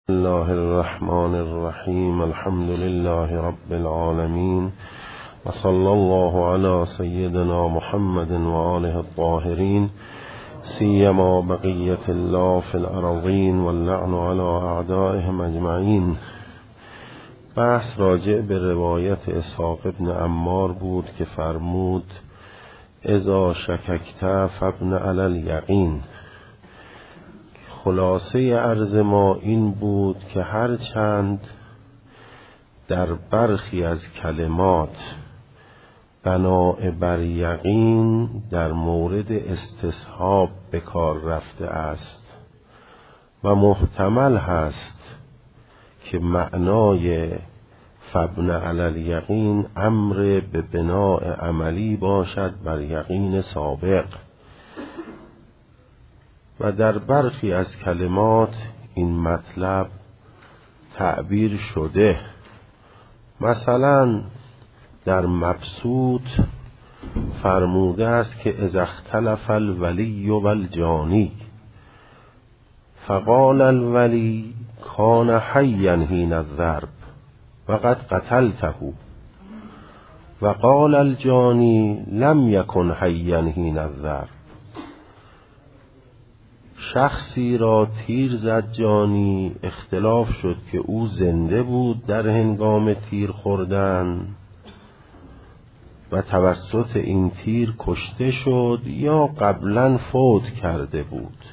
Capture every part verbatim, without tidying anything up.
بسم الله الرحمن الرحیم. الحمد لله رب العالمین و صلی الله علی سیدنا محمد و آله الطاهرین، سیما بقیت الله فی الارضین و اللعن علی اعدائهم اجمعین. بحث راجع به روایت اسحاق ابن عمار بود که فرمود اذا شککت فابن علی الیقین. خلاصه عرض ما این بود که هر چند در برخی از کلمات بناء بر یقین در مورد استصحاب به کار رفته است و محتمل هست که معنای فابن علی الیقین امر به بناء عملی باشد بر یقین سابق، و در برخی از کلمات این مطلب تعبیر شده. مثلا در مبسوط فرموده است که اذا اختلف الولی و الجانی فقال الولی کان حیا حین الضرب وقد قتلته و قال الجانی لم یکن حیا حین الضرب. شخصی را تیر زد جانی، اختلاف شد که او زنده بود در هنگام تیر خوردن و توسط این تیر کشته شد یا قبلا فوت کرده بود.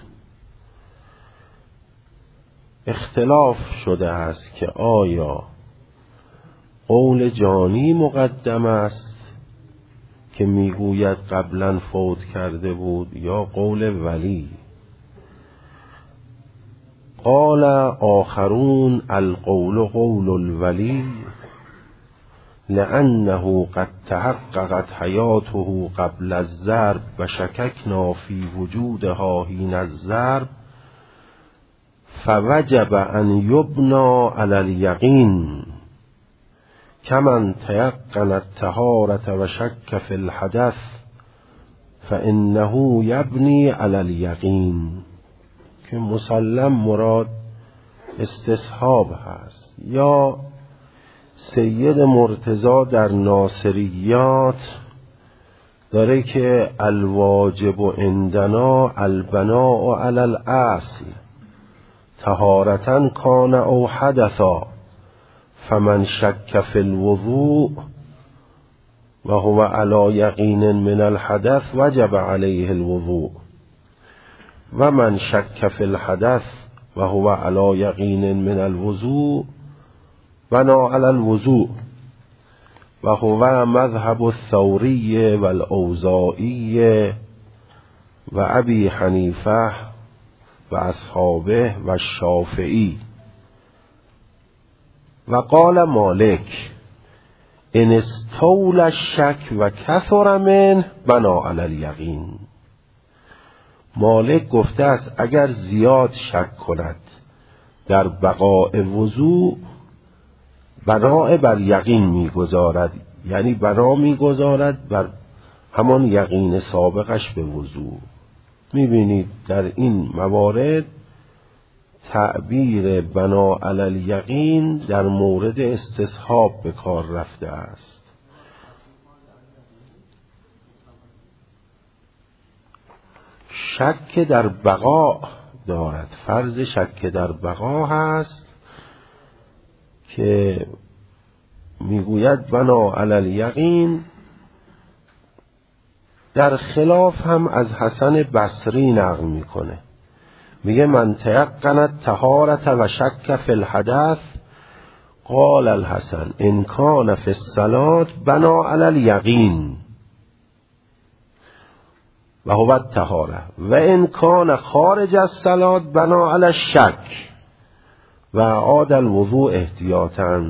اختلاف شده است که آیا قول جانی مقدم است که میگوید قبلا فوت کرده بود یا قول ولی. قال آخرون القول قول الولی لأنه قد تحققت حیاته قبل الضرب و شککنا فی وجودها حین الضرب فوجب ان یبنى علی الیقین کمن تیقن الطهارة و شک فی الحدث فانه یبنی علی الیقین، که مسلم مراد استصحاب هست. یا سید مرتضی در ناصریات داره که الواجب عندنا البناء علی الاصل طهارة کان او حدثا فمن شک فی الوضوء و هو علی یقین من الحدث وجب علیه الوضوء و من شک فی الحدث و هو علی یقین من الوضوء بنا علی الوضوء و هو مذهب الثوری و الاوزاعی و ابی حنیفه و اصحابه و الشافعی. و قال مالک ان استول الشک و کثر منه بنا علی الیقین. مالک گفته است اگر زیاد شک کند در بقاء وضوع بنا بر یقین میگذارد، یعنی بنا میگذارد بر همان یقین سابقش به وضوع. میبینید در این موارد تعبیر بنا علی الیقین در مورد استصحاب به کار رفته است. شک در بقا دارد. فرض شک در بقا هست که میگوید بنا علی الیقین، در خلاف هم از حسن بصری نقل میکنه، میگه من تیقن الطهارة و شک فی الحدث قال الحسن ان کان فی الصلاة بنا علی الیقین و هو الطهارة و ان کان خارج الصلاة بنا علی الشک و عاد الوضوء احتیاطا.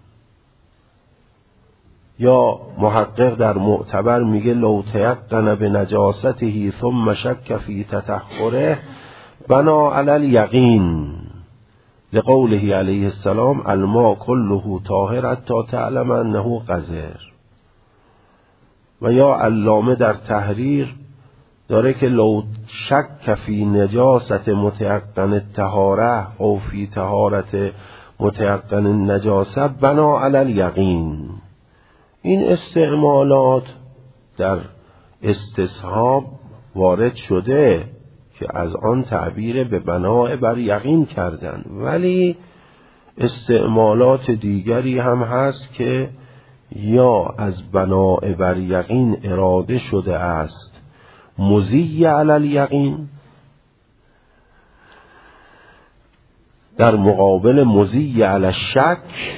یا محقق در معتبر میگه لو تیقن بنجاسته ثم شک فی تطهره بنا علی الیقین لقوله علیه السلام الماء كله طاهر حتی تعلم انه قذر. و یا علامه در تحریر داره که لو شک فی نجاست متیقن الطهاره او فی طهارت متیقن النجاسه بنا علی الیقین. این استعمالات در استصحاب وارد شده که از آن تعبیر به بناء بر یقین کردن، ولی استعمالات دیگری هم هست که یا از بناء بر یقین اراده شده است مضی علی الیقین در مقابل مضی علی الشک.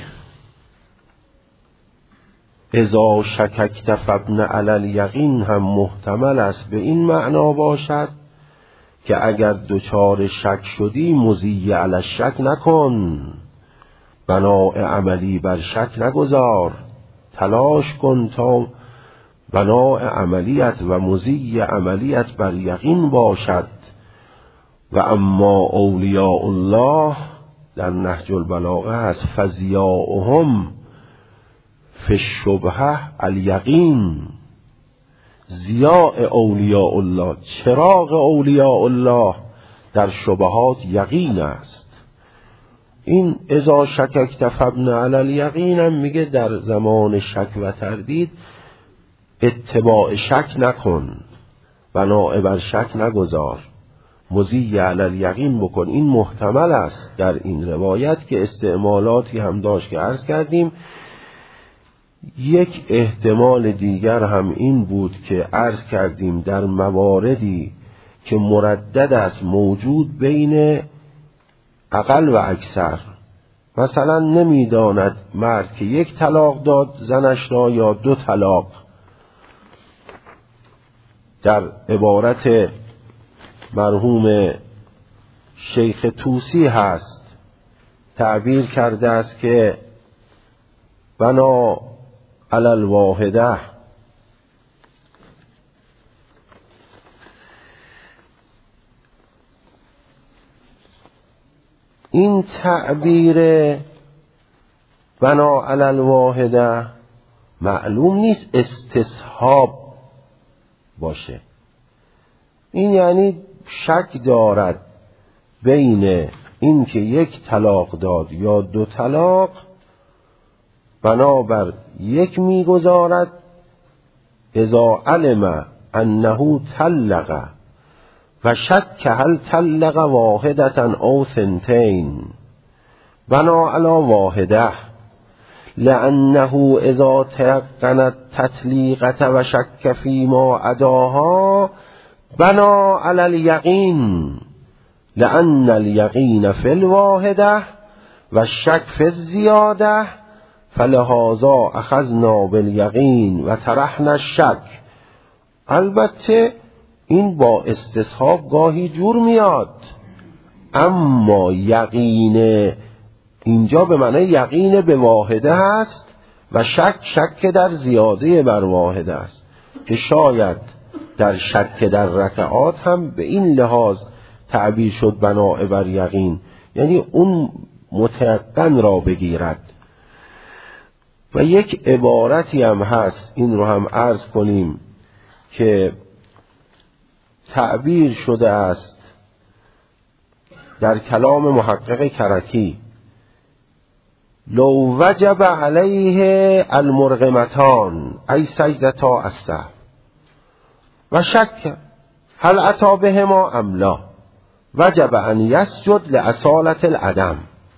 اذا شککت فابن علی الیقین هم محتمل است به این معنا باشد که اگر دچار شک شدی مضی علی الشک نکن، بناء عملی بر شک نگذار، تلاش کن تا بناء عملیت و مضی عملیت بر یقین باشد. و اما اولیاء الله در نهج البلاغه هست فضیاؤهم فی الشبهه الیقین. ضیاء اولیاء الله، چراغ اولیاء الله در شبهات یقین است. این اذا شککت فابن علی الیقین هم میگه در زمان شک و تردید اتباع شک نکن، بناء بر شک نگذار، مضی علی الیقین بکن. این محتمل است در این روایت که استعمالاتی هم داشت که عرض کردیم. یک احتمال دیگر هم این بود که عرض کردیم در مواردی که مردد است موجود بین اقل و اکثر، مثلا نمیداند مرد که یک طلاق داد زنش را یا دو طلاق، در عبارت مرحوم شیخ طوسی هست تعبیر کرده است که بنا علی الواحده. این تعبیر بنا علی الواحده معلوم نیست استصحاب باشه. این یعنی شک دارد بین این که یک طلاق داد یا دو طلاق، بنابر یک میگذارد اذا علم انه طلق و شک هل طلق واحدتا او ثنتین بنا علی واحده، لانه اذا تيقن التطلیقة و شک فیما عداها بنا علی الیقین، لان الیقین فی الواحده و الشک فی الزیاده، فلهذا اخذنا بالیقین و طرحنا الشک. البته این با استصحاب گاهی جور میاد، اما یقین اینجا به معنی یقین به واحده هست و شک شک در زیاده بر واحده است، که شاید در شک در رکعات هم به این لحاظ تعبیر شد بناء بر یقین، یعنی اون متیقن را بگیرد. و یک عبارتی هم هست، این رو هم عرض کنیم، که تعبیر شده است در کلام محقق کرکی: لو وجب علیه المرغمتان ای سجدتا السهو و شک هل اتی بهما ام لا وجب ان یسجد لاصالة العدم،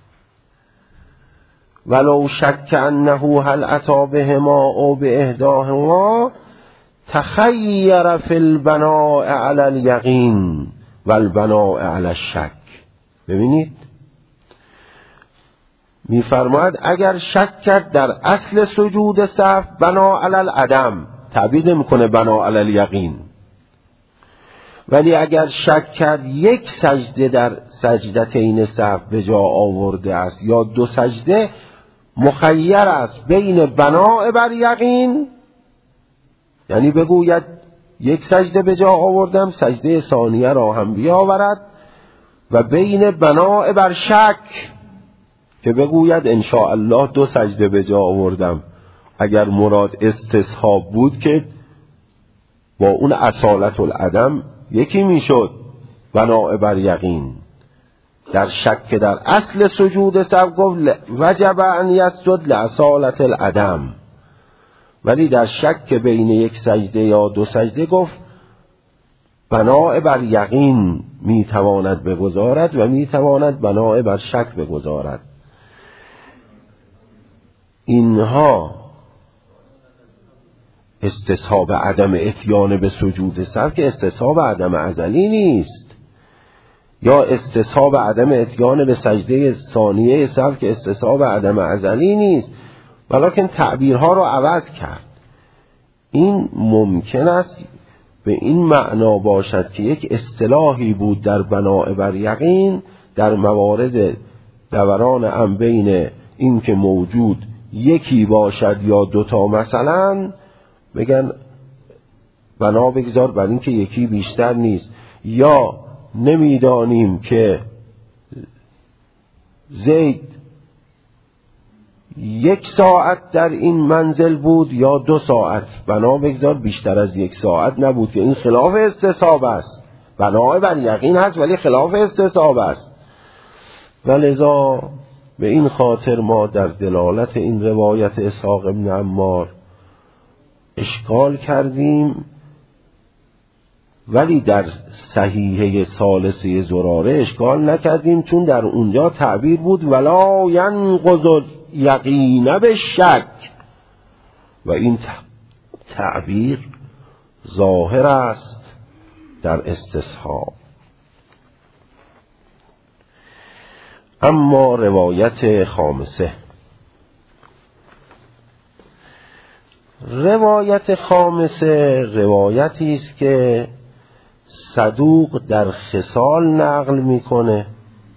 ولو شک انه هل اتی بهما او باحداهما تخیر فی البناء علی الیقین و البناء علی الشک. ببینید میفرماید اگر شک کرد در اصل سجود سهو بنا علی العدم، تعبیر نمیکنه بنا علی الیقین، ولی اگر شک کرد یک سجده در سجدتین سهو به جا آورده است یا دو سجده، مخیر است بین بناء بر یقین، یعنی بگوید یک سجده به جا آوردم سجده ثانیه را هم بیاورد، و بین بناء بر شک که بگوید ان شاء الله دو سجده به جا آوردم. اگر مراد استصحاب بود که با اون اصالت العدم یکی میشد بناء بر یقین. در شک در اصل سجود سهو گفت وجب ان یسجد لاصالة العدم، ولی در شک بین یک سجده یا دو سجده گفت بناء بر یقین میتواند بگذارد و میتواند بناء بر شک بگذارد. اینها استصحاب عدم اتیان به سجود سهو که استصحاب عدم ازلی نیست، یا استصحاب عدم اتیان به سجده ثانیه سهو که استصحاب عدم ازلی نیست، ولکن تعبیرها رو عوض کرد. این ممکن است به این معنا باشد که یک اصطلاحی بود در بناء بر یقین در موارد دوران ام بین این که موجود یکی باشد یا دوتا، مثلا بگن بنا بگذار بر این که یکی بیشتر نیست، یا نمیدانیم که زید یک ساعت در این منزل بود یا دو ساعت، بنا بگذار بیشتر از یک ساعت نبود، که این خلاف استصحاب است. بنا بر یقین هست ولی خلاف استصحاب است. ولذا به این خاطر ما در دلالت این روایت اسحاق بن عمار اشکال کردیم، ولی در صحیحه ثالثه زراره اشکال نکردیم، چون در اونجا تعبیر بود ولا ینقض یقین بالشک، و این تعبیر ظاهر است در استصحاب. اما روایت خامسه، روایت خامسه روایتی است که صدوق در خصال نقل میکنه.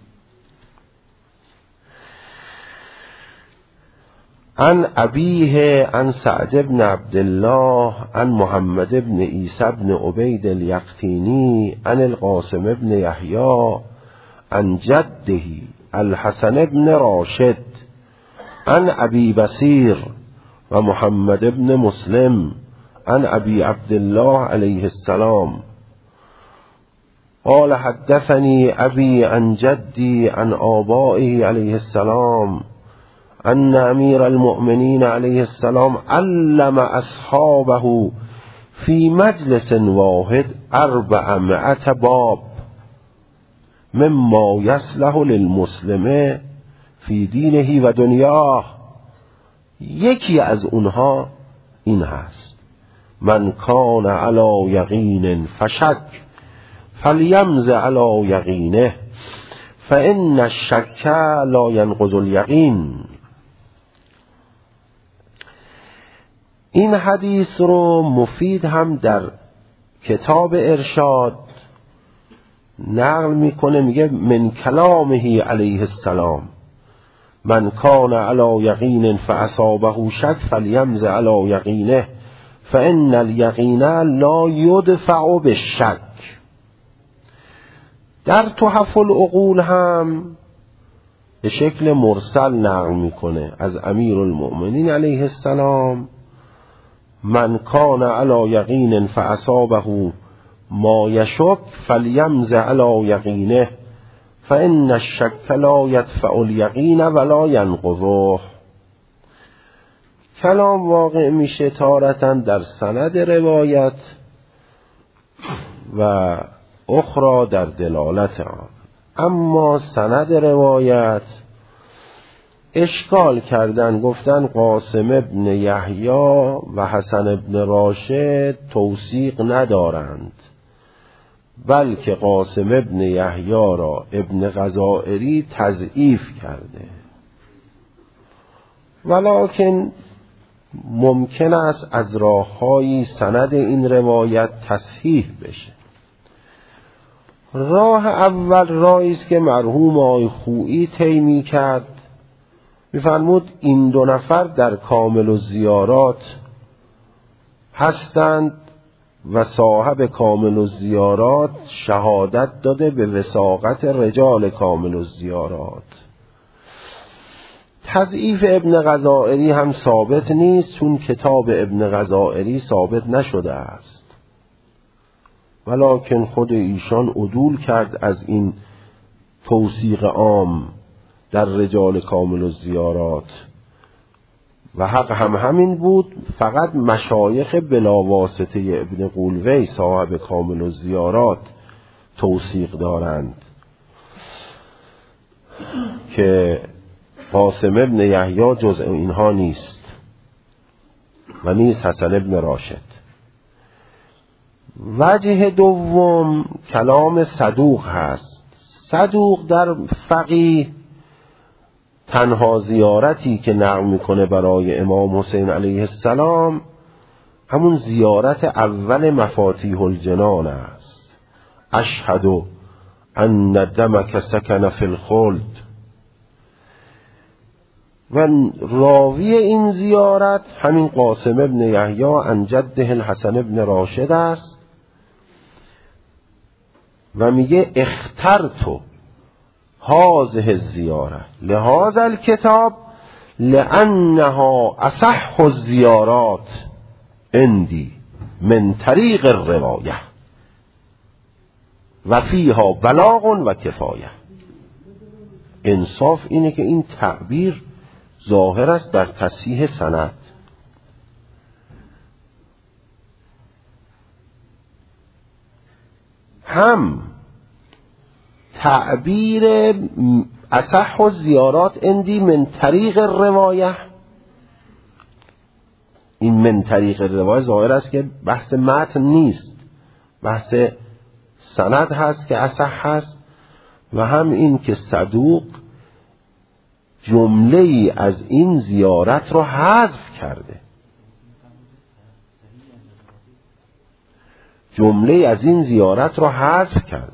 عن ابیه عن سعد بن عبدالله عن محمد بن عیسی بن عبید الیقطینی عن القاسم بن یحیی عن جده الحسن بن راشد عن ابی بصیر و محمد بن مسلم عن ابی عبدالله علیه السلام قال حدثني ابي عن جدي عن آبائه علیه السلام ان امیر المؤمنین علیه السلام علم اصحابه فی مجلس واحد اربعمائة باب مما یصلح للمسلم فی دینه و دنیاه. یکی از اونها این هست: من کان علی یقین فشک فلیمز علی یقینه فان الشک لا ینقض الیقین. این حدیث رو مفید هم در کتاب ارشاد نقل میکنه، میگه من کلامه علیه السلام من کان علی یقین فاصابه شک فلیمز علی یقینه فان الیقین لا یدفع بالشک. در تحف العقول هم به شکل مرسل نقل میکنه از امیر المؤمنین علیه السلام: من کان علی یقین فاصابه ما یشک فلیمز علی یقینه فان الشک لا یدفع الیقین ولا ینقضه. کلام واقع میشه تارة در سند روایت و اخرى در دلالت آن. اما سند روایت اشکال کردن، گفتن قاسم ابن یحیی و حسن ابن راشد توثیق ندارند، بلکه قاسم ابن یحیی را ابن غزائری تضعیف کرده، ولکن ممکن است از راه‌های سند این روایت تصحیح بشه. راه اول راهی است که مرحوم آقای خویی طی می‌کرد، می‌فرمود این دو نفر در کامل الزیارات هستند و صاحب کامل الزیارات شهادت داده به وثاقت رجال کامل الزیارات. تضعیف ابن غزائری هم ثابت نیست، چون کتاب ابن غزائری ثابت نشده است، ولکن خود ایشان عدول کرد از این توثیق عام در رجال کامل الزیارات و حق هم همین بود. فقط مشایخ بلاواسطه ابن قولوی صاحب کامل الزیارات توثیق دارند که قاسم ابن یحیی جزء اینها نیست و نیز حسن ابن راشد. وجه دوم کلام صدوق هست. صدوق در فقیه تنها زیارتی که نقل میکنه برای امام حسین علیه السلام همون زیارت اول مفاتیح الجنان است. اشهد ان دمک سکن فی الخلد. و راوی این زیارت همین قاسم ابن یحیی عن جده الحسن ابن راشد است و میگه اخترتو هذه الزیاره لهذا الكتاب لانها اصح الزیارات عندي من طریق الروایه و فیها بلاغ و کفایه. انصاف اینه که این تعبیر ظاهر است در تصحیح سند. هم تعبیر اصح الزیارات عندی من طریق الروایه، این من طریق الروایه ظاهر است که بحث متن نیست، بحث سند هست که اصح هست. و هم این که صدوق جمله ای از این زیارت رو حذف کرده، جمله ای از این زیارت رو حذف کرده.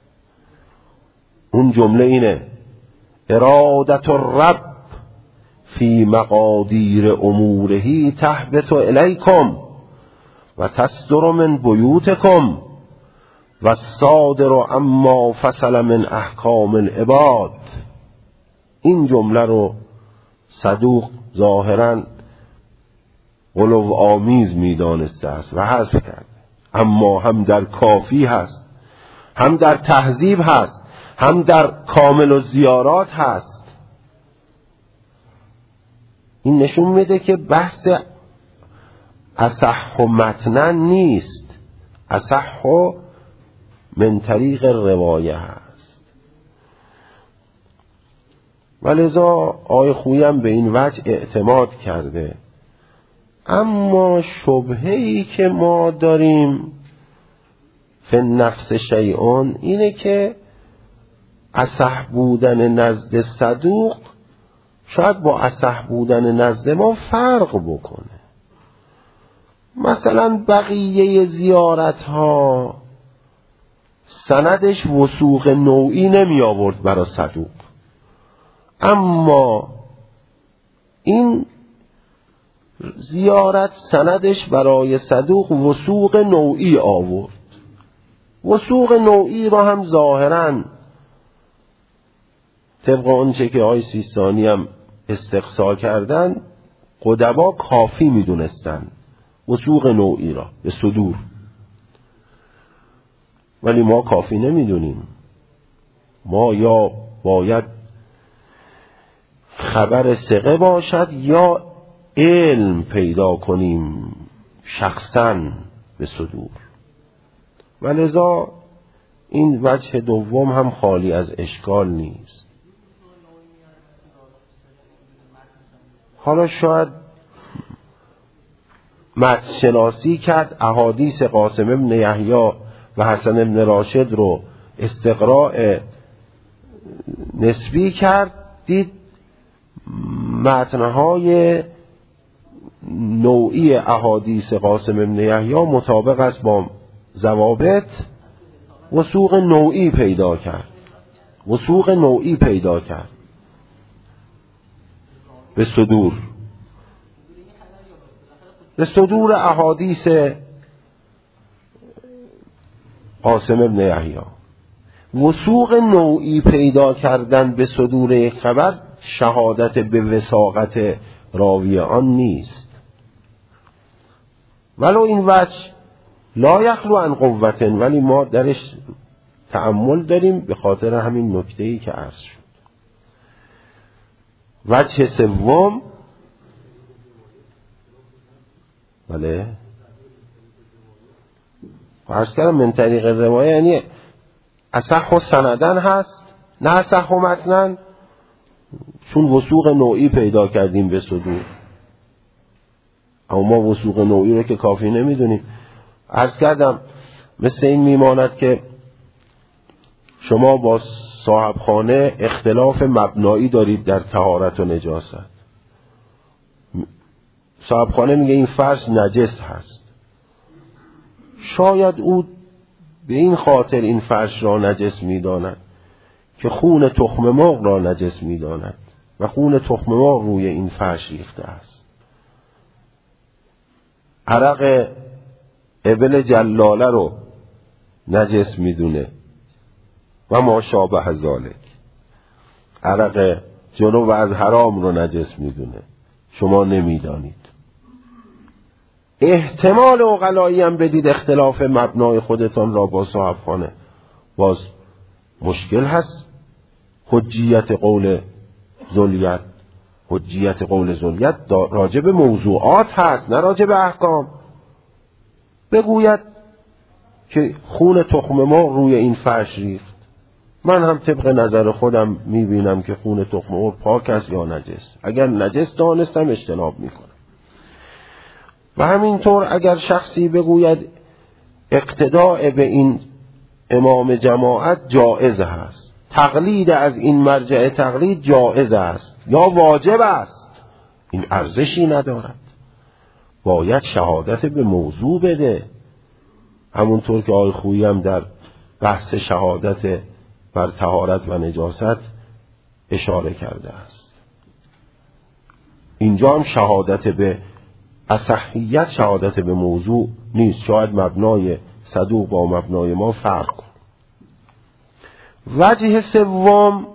اون جمله اینه: ارادت الرب فی مقادیر اموره تهبط الیکم و تصدر من بیوتکم و الصادر اما فصل من احکام العباد. این جمله رو صدوق ظاهراً غلو آمیز میدانسته است و حذف کرد، اما هم در کافی هست، هم در تهذیب هست، هم در کامل الزیارات هست. این نشون میده که بحث اصح متنا نیست، اصح من طریق روایه هست. ولذا آقای خویی به این وجه اعتماد کرده. اما شبهه‌ای که ما داریم فی نفس شیئون اینه که اصح بودن نزد صدوق شاید با اصح بودن نزد ما فرق بکنه. مثلا بقیه زیارت ها سندش وثوق نوعی نمی آورد برای صدوق، اما این زیارت سندش برای صدوق وثوق نوعی آورد. وثوق نوعی را هم ظاهراً طبق اونچه که آقای سیستانی هم استقصا کردن قدما کافی می دونستن وثوق نوعی را به صدور، ولی ما کافی نمی دونیم. ما یا باید خبر ثقه باشد یا علم پیدا کنیم شخصاً به صدور. ولذا این وجه دوم هم خالی از اشکال نیست. حالا شاید متن شناسی کرد، احادیث قاسم ابن یحیی و حسن ابن راشد رو استقراء نسبی کرد، دید متنهای نوعی احادیث قاسم ابن یحیی مطابق است با ضوابط، وثوق نوعی پیدا کرد، وثوق نوعی پیدا کرد به صدور، به صدور احادیث قاسم ابن یحیی. وثوق نوعی پیدا کردن به صدور یک خبر شهادت به وثاقت راوی آن نیست. ولو این وجه لا یخلو عن قوة، ولی ما درش تأمل داریم به خاطر همین نکته‌ای که عرض شد. وجه سوم، بله عرض کردم من طریق روایه، یعنی اصح و سندن هست نه اصح و متنن، چون وثوق نوعی پیدا کردیم به صدور، اما ما وثوق نوعی رو که کافی نمیدونیم. عرض کردم مثل این میماند که شما با صاحب خانه اختلاف مبنایی دارید در طهارت و نجاست. صاحب خانه میگه این فرش نجس هست، شاید او به این خاطر این فرش را نجس میداند که خون تخم مرغ را نجس میداند و خون تخم مرغ روی این فرش ریخته است. عرق ابل جلاله رو نجس میدونه و ما شابه ذالک، عرق جنوب از حرام رو نجس میدونه، شما نمیدانید. احتمال عقلایی هم بدید اختلاف مبنای خودتان را با صاحب خانه، باز مشکل هست. حجیت قول ذولیت، حجیت قول ذولیت راجع به موضوعات هست نه راجع به احکام. بگوید که خون تخم مرغ روی این فرش ریخت، من هم طبق نظر خودم میبینم که خون تخم مرغ پاک است یا نجس، اگر نجس دانستم اجتناب میکنم. و همینطور اگر شخصی بگوید اقتداء به این امام جماعت جائز است، تقلید از این مرجع تقلید جائز است یا واجب است، این ارزشی ندارد، باید شهادت به موضوع بده. همونطور که آقای خویی هم در بحث شهادت بر طهارت و نجاست اشاره کرده است. اینجا هم شهادت به اصحیت شهادت به موضوع نیست، شاید مبنای صدوق با مبنای ما فرق کن. وجه سوم،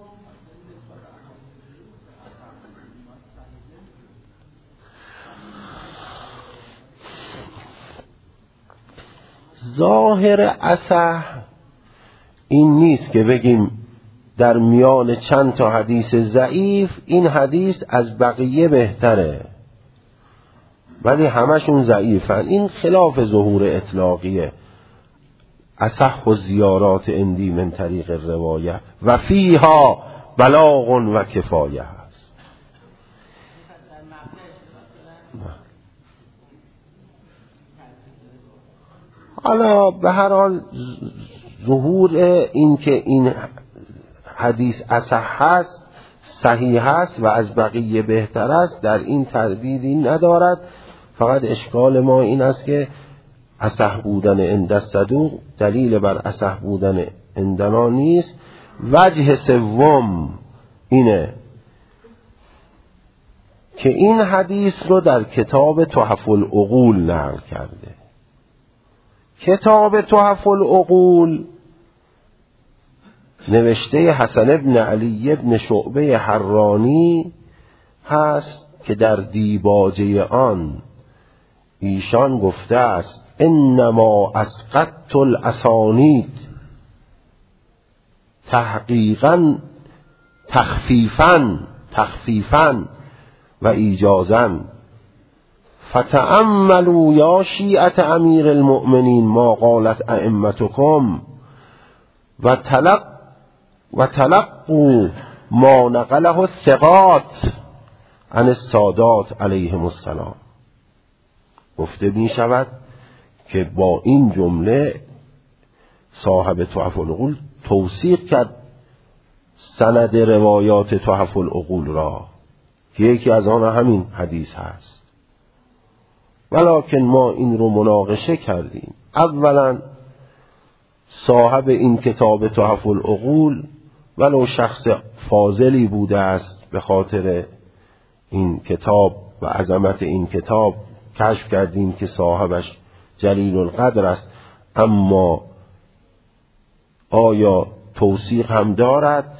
ظاهر اصح این نیست که بگیم در میان چند تا حدیث ضعیف این حدیث از بقیه بهتره ولی همشون ضعیفن. این خلاف ظهور اطلاقیه. اصح و زیارات اندی من طریق روایه و فیها بلاغ و کفایه هست. حالا به هر حال ظهور این که این حدیث اصح هست، صحیح هست و از بقیه بهتر است، در این تردیدی ندارد. فقط اشکال ما این است که اصح بودن عند الصدوق دلیل بر اصح بودن عندنا نیست. وجه سوم اینه که این حدیث رو در کتاب تحف العقول نقل کرده. کتاب تحف العقول نوشته حسن ابن علی ابن شعبه حرانی هست که در دیباجه آن ایشان گفته است انما اسقطت الاسانید تحقیقا تخفیفا تخفیفا و ایجازا فتأملوا یا شیعة امیر المؤمنین ما قالت ائمتکم و تلق و تلقوا ما نقله الثقات عن السادات علیهم السلام. گفته می شود که با این جمله صاحب تحف العقول توثیق کرد سند روایات تحف العقول را که یکی از آن همین حدیث هست. ولکن ما این رو مناقشه کردیم. اولا صاحب این کتاب تحف العقول ولو شخص فاضلی بوده است، به خاطر این کتاب و عظمت این کتاب کشف کردیم که صاحبش جلیل القدر است، اما آیا توثیق هم دارد؟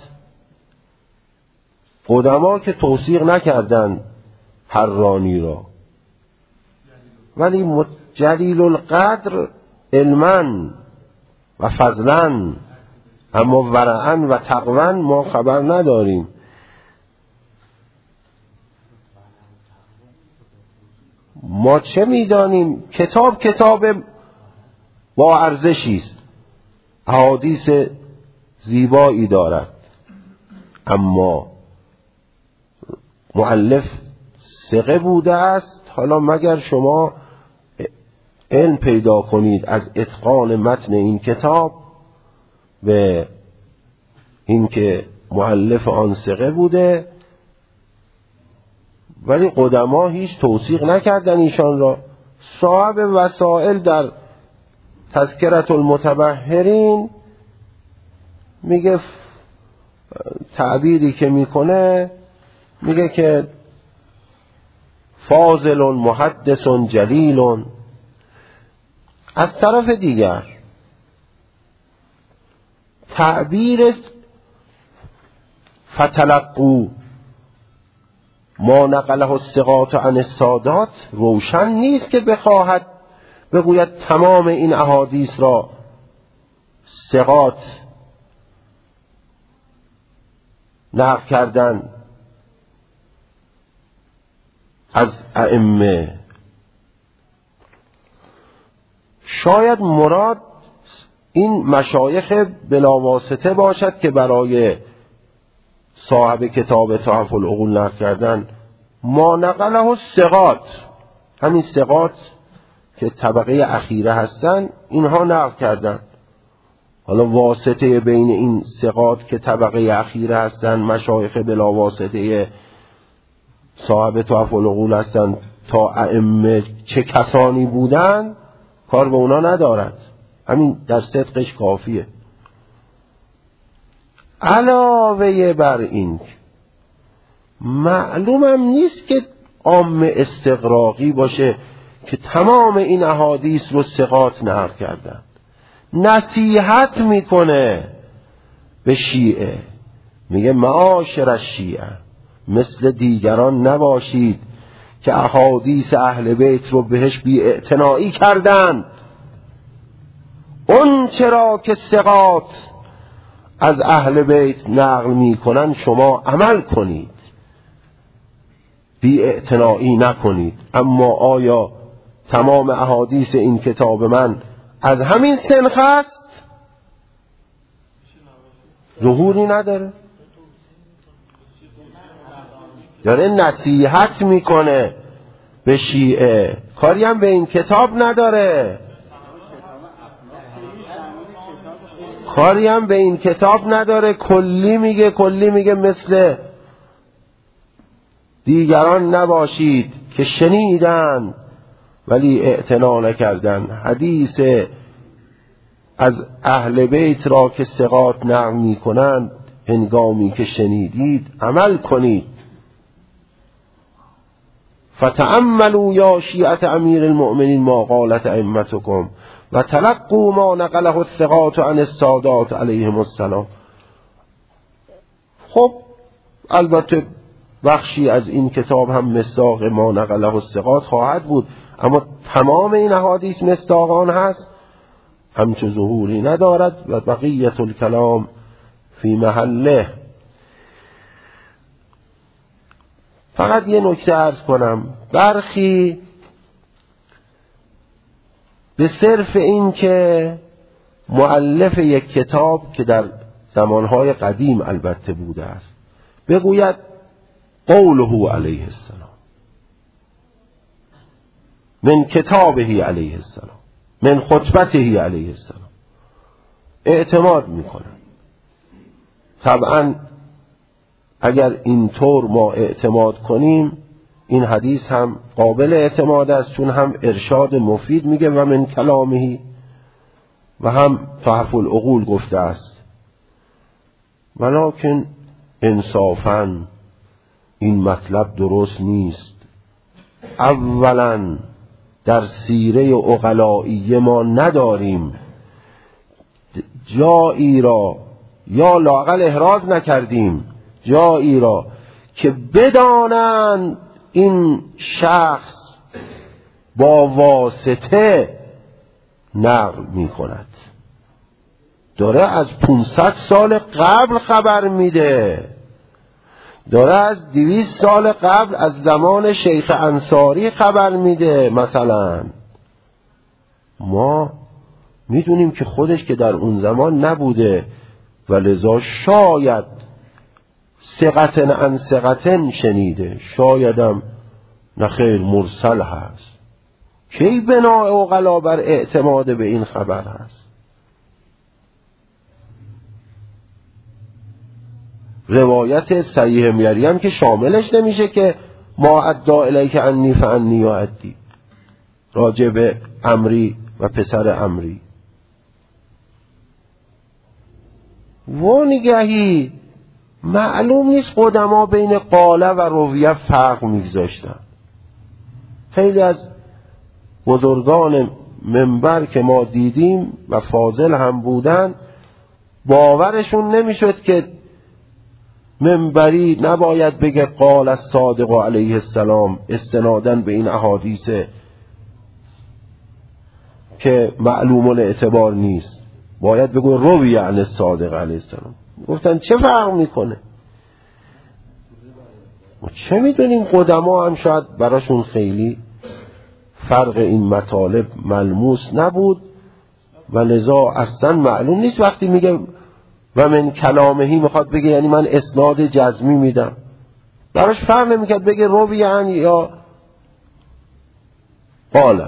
قدما که توثیق نکردن حرانی را، ولی جلیل القدر علما و فضلا، اما ورعا و تقوا ما خبر نداریم. ما چه میدانیم؟ کتاب کتاب با ارزشی است، احادیث زیبایی دارد، اما مؤلف ثقه بوده است. حالا مگر شما علم پیدا کنید از اتقان متن این کتاب به این که مؤلف آن ثقه بوده، ولی قدما هیچ توثیق نکردن ایشان را. صاحب وسائل در تذکرة المتبحرین میگه، تعبیری که میکنه میگه که فاضل محدث جلیل. از طرف دیگر تعبیر فتلقوا ما نقله الثقات عن السادات روشن نیست که بخواهد بگوید تمام این احادیث را ثقات نقل کردن از ائمه. شاید مراد این مشایخ بلاواسطه باشد که برای صاحب کتاب تحف العقول نقل کردن ما نقله الثقات، همین ثقات که طبقه اخیره هستن اینها نقل کردن. حالا واسطه بین این ثقات که طبقه اخیره هستن، مشایخ بلاواسطه صاحب تحف العقول هستن، تا ائمه چه کسانی بودن کار به اونا ندارد، همین در صدقش کافیه. علاوه بر این معلومم نیست که عام استقراقی باشه که تمام این احادیث رو ثقات نقل کردن. نصیحت میکنه به شیعه، میگه معاشر الشیعه مثل دیگران نباشید که احادیث اهل بیت رو بهش بی اعتنایی کردند. اون چرا که ثقات از اهل بیت نقل میکنن شما عمل کنید، بی اعتنایی نکنید. اما آیا تمام احادیث این کتاب من از همین سنخ است؟ ظهوری نداره. داره نصیحت میکنه به شیعه، کاری هم به این کتاب نداره، کاری هم به این کتاب نداره. کلی میگه کلی میگه مثل دیگران نباشید که شنیدن ولی اعتنا نکردن. حدیث از اهل بیت را که ثقات نقل میکنند هنگامی که شنیدید عمل کنید. فتأملوا یا شیعة امیر المؤمنین ما قالت ائمتکم و تلقوا ما نقله الثقات عن السادات علیهم السلام. خب البته بخشی از این کتاب هم مصداق ما نقله الثقات خواهد بود، اما تمام این احادیث مصداقان هست، همچه ظهوری ندارد و بقیت الکلام فی محله. فقط یه نکته عرض کنم، برخی به صرف این که مؤلف یک کتاب که در زمانهای قدیم البته بوده است بگوید قوله علیه السلام من کتابه علیه السلام من خطبته علیه السلام اعتماد میکنن. طبعا اگر اینطور ما اعتماد کنیم این حدیث هم قابل اعتماد است، چون هم ارشاد مفید میگه و من کلامه و هم تحف العقول گفته است. ولکن انصافاً این مطلب درست نیست. اولاً در سیره عقلائیه ما نداریم جایی را، یا لااقل احراز نکردیم جایی را که بدانند این شخص با واسطه نقل می کند، داره از پانصد سال قبل خبر میده، داره از دویست سال قبل از زمان شیخ انصاری خبر میده. مثلا ما میدونیم که خودش که در اون زمان نبوده و لذا شاید ثقتن عن ثقتن شنیده، شایدم نخیر مرسل هست. کی بناء عقلا بر اعتماد به این خبر هست؟ روایت صحیح مریم که شاملش نمیشه که ما ادعا الیک انی فانی اؤدی، راجع به عمری و پسر عمری. وانگهی معلوم نیست قدما بین قاله و رویه فرق میگذاشتن. خیلی از بزرگان منبر که ما دیدیم و فاضل هم بودن، باورشون نمیشد که منبری نباید بگه قال الصادق علیه السلام استنادن به این احادیث که معلوم الاعتبار نیست، باید بگو روی عن الصادق علیه السلام. گفتن چه فرق میکنه؟ ما چه میدونیم؟ قدما هم شاید براشون خیلی فرق این مطالب ملموس نبود و لذا اصلا معلوم نیست. وقتی میگه و من کلامهی میخواد بگه یعنی من اسناد جزمی میدم، براش فرق نمیکرد بگه روی عن یا قال.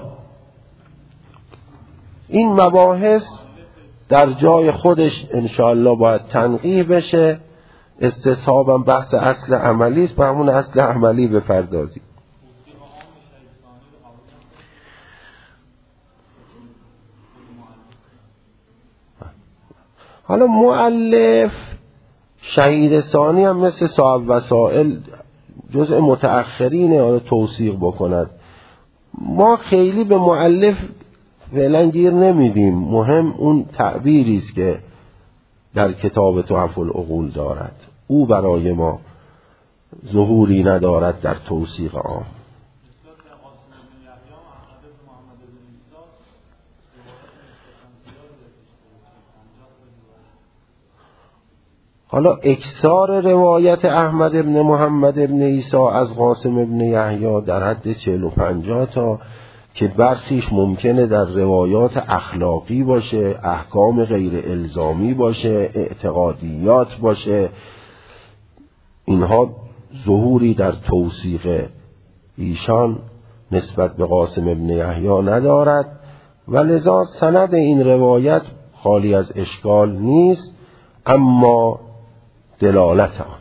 این مباحث در جای خودش انشاءالله باید تنقیح بشه. استصحابم بحث اصل عملی است، به همون اصل عملی بپردازیم. حالا مؤلف شهید ثانی هم مثل صاحب وسائل جزء متأخرینه، حالا توثیق بکند. ما خیلی به مؤلف فعلا گیر نمیدیم، مهم اون تعبیری است که در کتاب تحف العقول دارد، او برای ما ظهوری ندارد در توثیق عام. حالا اکثار روایت احمد ابن محمد ابن عیسی از قاسم ابن یحیی در حد چهل و پنجاه تا که برخیش ممکنه در روایات اخلاقی باشه، احکام غیر الزامی باشه، اعتقادیات باشه، اینها ظهوری در توثیق ایشان نسبت به قاسم ابن یحیی ندارد و لذا سند این روایت خالی از اشکال نیست، اما دلالت آن.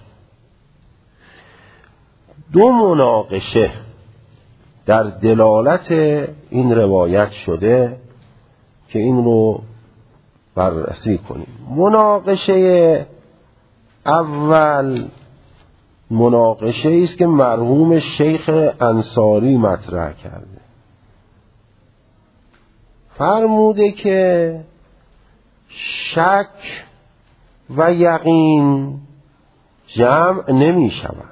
دو مناقشه در دلالت این روایت شده که این رو بررسی کنیم. مناقشه اول مناقشه است که مرحوم شیخ انصاری مطرح کرده. فرموده که شک و یقین جمع نمی شوند،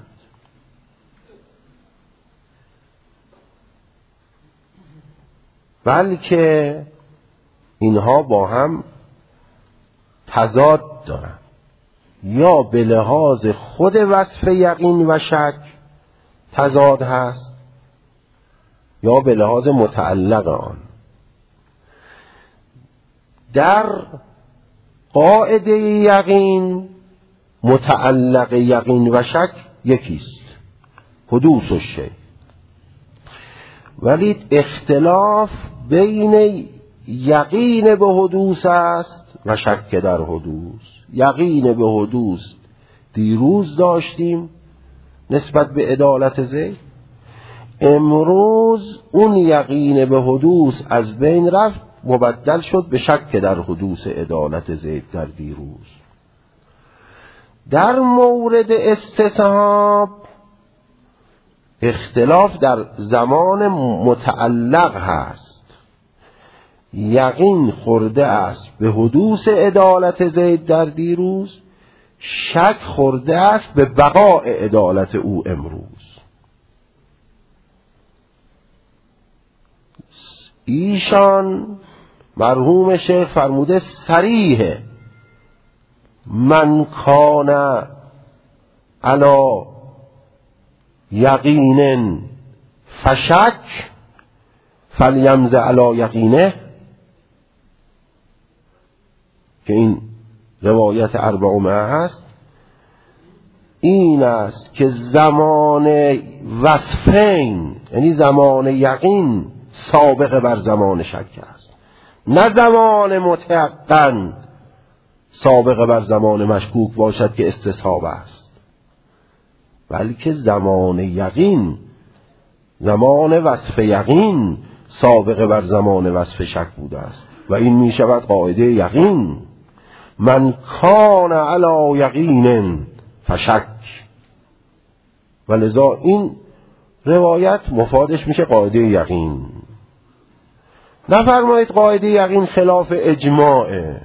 بلکه اینها با هم تضاد دارند، یا به لحاظ خود وصف یقین و شک تضاد هست یا به لحاظ متعلق آن. در قاعده یقین متعلق یقین و شک یکیست، حدوث الشیء، ولی اختلاف بین یقین به حدوث است و شک در حدوث. یقین به حدوث دیروز داشتیم نسبت به عدالت زید، امروز اون یقین به حدوث از بین رفت، مبدل شد به شک در حدوث عدالت زید در دیروز. در مورد استصحاب اختلاف در زمان متعلق هست، یقین خورده است به حدوث عدالت زید در دیروز، شک خورده است به بقاء عدالت او امروز. ایشان مرحوم شیخ فرموده صریح من کان علی یقین فشک فلیمز علی یقینه، که این روایت اربعمائه هست. این است که زمان وصفین، یعنی زمان یقین، سابق بر زمان شک است، نه زمان متیقن سابق بر زمان مشکوک باشد که استصحاب است، بلکه زمان یقین، زمان وصف یقین سابق بر زمان وصف شک بوده است و این می شود قاعده یقین. من کان علی یقین فشک، و لذا این روایت مفادش میشه قاعده یقین. نفرمایید قاعده یقین خلاف اجماعه.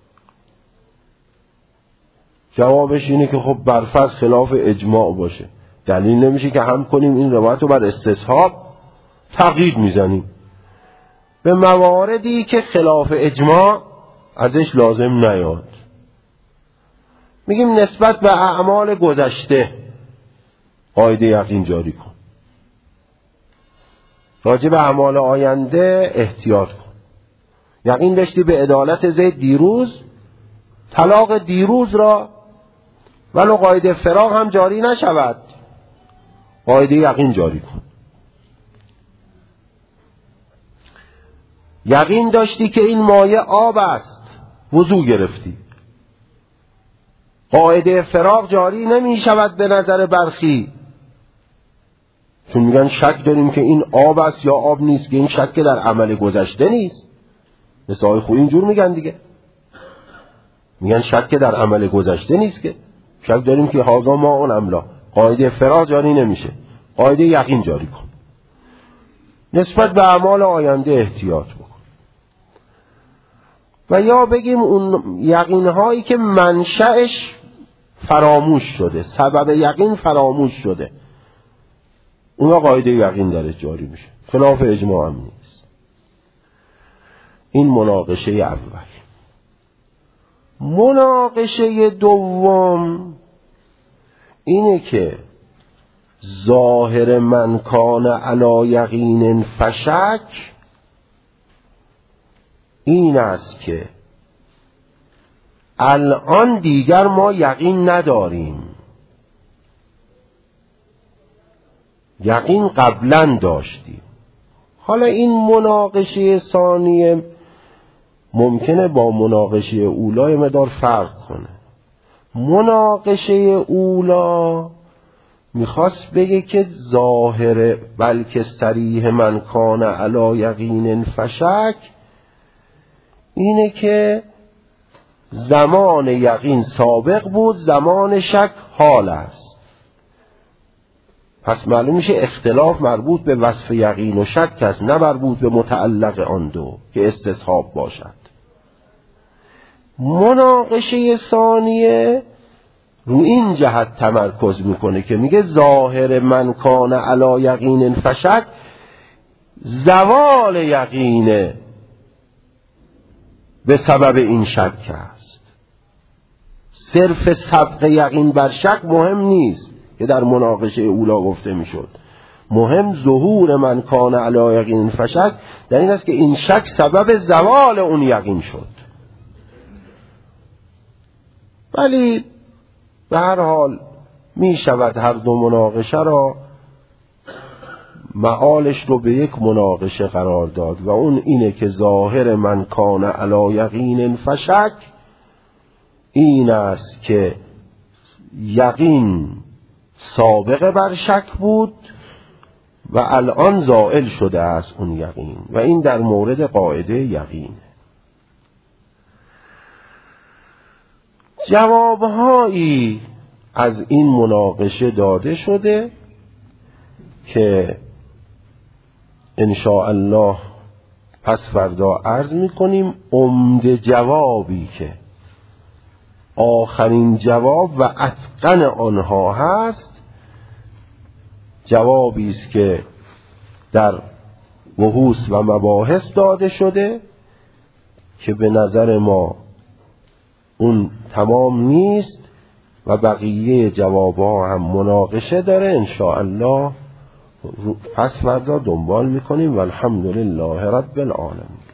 جوابش اینه که خب برفرض خلاف اجماع باشه، دلیل نمیشه که هم کنیم این روایت رو بر استصحاب تقیید میزنیم به مواردی که خلاف اجماع ازش لازم نیاد. میگیم نسبت به اعمال گذشته قاعده یقین جاری کن، راجع به اعمال آینده احتیاط کن. یقین داشتی به عدالت زید دیروز، طلاق دیروز را ولو قاعده فراق هم جاری نشود، قاعده یقین جاری کن. یقین داشتی که این مایه آب است، وضو گرفتی، قاعده فراق جاری نمی شود به نظر برخی، چون میگن شک داریم که این آب است یا آب نیست، که این شک در عمل گذشته نیست. مثل آقای خویی اینجور میگن دیگه، میگن شک در عمل گذشته نیست، که شک داریم که هازا ما اون املا، قاعده فراق جاری نمیشه، قاعده یقین جاری کن. نسبت به اعمال آینده احتیاط بکن. و یا بگیم اون یقینهایی که منشأش فراموش شده، سبب یقین فراموش شده، اونها قاعده یقین داره جاری میشه، خلاف اجماع هم نیست. این مناقشه اول. مناقشه دوم اینه که ظاهر من کان علی یقین فشک این است که الان دیگر ما یقین نداریم، یقین قبلا داشتیم. حالا این مناقشه ثانیه ممکنه با مناقشه اولا مقدار فرق کنه. مناقشه اولا میخواست بگه که ظاهر بلکه صریح من کان علی یقین فشک اینه که زمان یقین سابق بود، زمان شک حال است. پس معلوم میشه اختلاف مربوط به وصف یقین و شک است، نه مربوط به متعلق آن دو که استصحاب باشد. مناقشه ثانیه رو این جهت تمرکز میکنه که میگه ظاهر من کان علی یقین فشک زوال یقینه به سبب این شک است. صرف سبق یقین بر شک مهم نیست که در مناقشه اولا گفته میشد، مهم ظهور من کان علی یقین فشک در این است که این شک سبب زوال اون یقین شد. ولی به هر حال می شود هر دو مناقشه را معالش رو به یک مناقشه قرار داد و اون اینه که ظاهر من کان علی یقین فشک این است که یقین سابق بر شک بود و الان زائل شده است اون یقین، و این در مورد قاعده یقین. جوابهایی از این مناقشه داده شده که ان شاء الله پس فردا عرض میکنیم. عمده جوابی که آخرین جواب و اتقن آنها هست، جوابی است که در بحوث و مباحث داده شده که به نظر ما اون تمام نیست و بقیه جوابها هم مناقشه داره، انشاءالله پس فردا دنبال میکنیم و الحمدلله رب العالمین.